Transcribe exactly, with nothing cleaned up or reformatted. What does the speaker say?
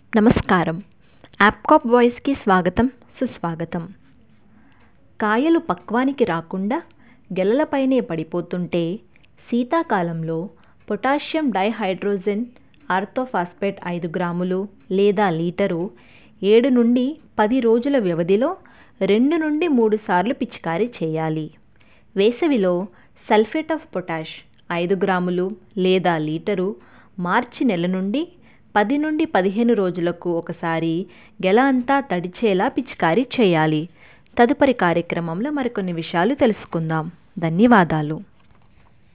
నమస్కారం. యాప్కాప్ వాయిస్కి స్వాగతం, సుస్వాగతం. కాయలు పక్వానికి రాకుండా గెలలపైనే పడిపోతుంటే శీతాకాలంలో పొటాషియం డైహైడ్రోజన్ ఆర్థోఫాస్ఫేట్ ఐదు గ్రాములు లేదా లీటరు ఏడు నుండి పది రోజుల వ్యవధిలో రెండు నుండి మూడు సార్లు పిచికారీ చేయాలి. వేసవిలో సల్ఫేట్ ఆఫ్ పొటాష్ ఐదు గ్రాములు లేదా లీటరు మార్చి నెల నుండి పది నుండి పదిహేను రోజులకు ఒకసారి గెల అంతా తడిచేలా పిచికారీ చేయాలి. తదుపరి కార్యక్రమంలో మరికొన్ని విషయాలు తెలుసుకుందాం. ధన్యవాదాలు.